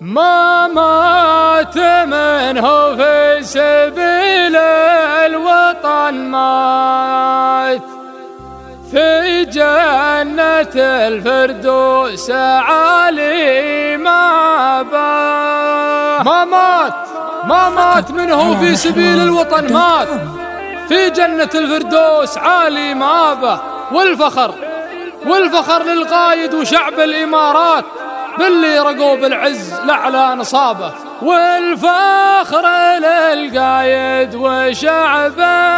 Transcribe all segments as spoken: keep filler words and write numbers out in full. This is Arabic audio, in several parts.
ما مات منه في سبيل الوطن، مات في جنة الفردوس عالي ما بات. ما مات ما مات منه في سبيل الوطن، مات في جنة الفردوس عالي مابه. والفخر والفخر للقايد وشعب الإمارات باللي رقوا بالعز لعلى نصابه. والفخر للقايد وشعب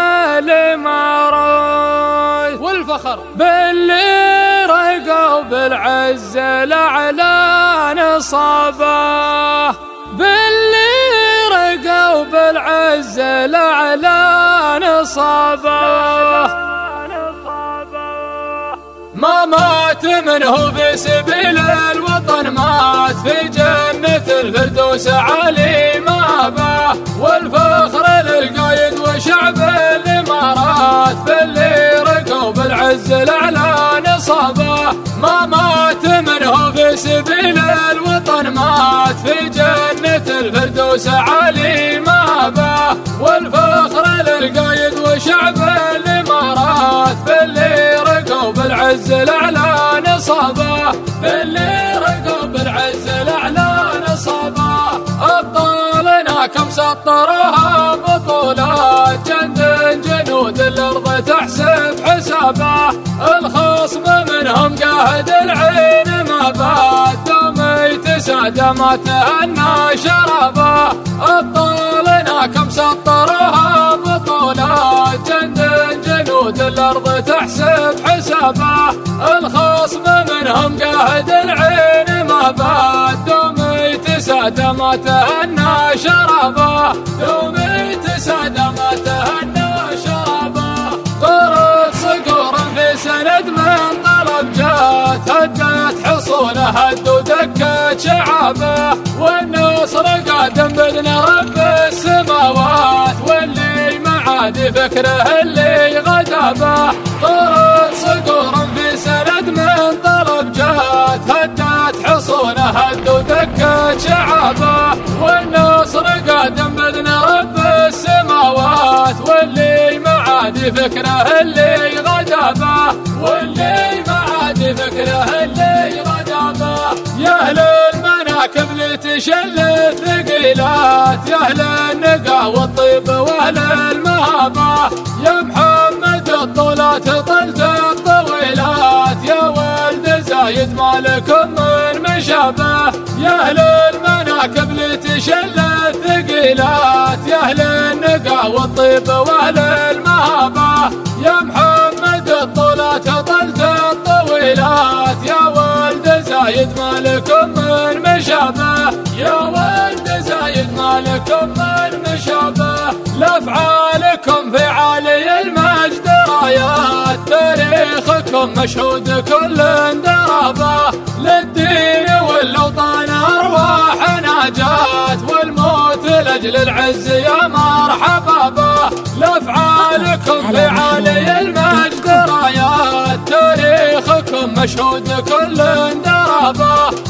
الإمارات، والفخر باللي رقوا بالعز لعلى نصابه، باللي رقوا بالعز لعلى نصابه. ما مات منه في سبيل الوطن، مات في جنة الفردوس عالي مابه. والفخر للقايد وشعب الإمارات باللي رقوا بالعز لعلى نصابه. ما مات منه في سبيل الوطن، مات في جنة الفردوس عالي مابه. والفخر للقايد وشعب الإمارات باللي رقوا بالعز لعلى نصابه، باللي رقوا بالعز لعلى نصابه. أبطالنا كم سطروها بطولات، جند جنود الأرض تحسب حسابه. الخصم منهم قاهد العين ما بات، دوم يتساد ما تهنى شرابه. أبطالنا كم سطروها بطولات، جند جنود الأرض تحسب حسابه. الخصم منهم قاهد العين ما بات، دوم يتساد ما تهنى شرابه، دوم يتساد ما تهنى شرابه. طرد صقور في سند من طلب جات، هدت حصوله هد ودكت شعابه. والنصر قادم بإذن رب السماوات، واللي معادي فكره اللي غدابه. طرد صقور في سند من طلب جات، هدت حصونه هد ودكت شعابه. والنصر قادم بإذن رب السماوات، واللي معادي فكره اللي غدابه، واللي معادي فكره اللي غدابه. يا أهل المناكب لتشل ثقيلات، يا أهل النقا والطيب وأهل المهابة. يا محمد الطولات طلت الطويلات، يا ولد زايد ما لكم من مشابه. يا أهل المناكب لتشل الثقيلات، يا أهل النقا والطيب وأهل المهابة. يا محمد الطولات طلت الطويلات، يا ولد زايد ما لكم من مشابه. يا ولد زايد ما لكم من مشابه. لأفعالكم في عالي المجد رايات، تاريخكم مشهود كل درابه. للدين والأوطان أرواح ناجات، والموت لأجل العز يا مرحبا به. لأفعالكم في عالي المجد رايات، تاريخكم مشهود كل درابه.